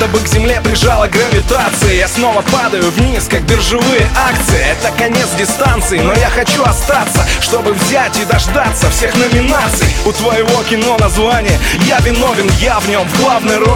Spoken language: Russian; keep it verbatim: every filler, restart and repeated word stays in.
Будто бы к земле прижала гравитация. Я снова падаю вниз, как биржевые акции. Это конец дистанции, но я хочу остаться, чтобы взять и дождаться всех номинаций. У твоего кино название, я виновен, я в нем в главной роли.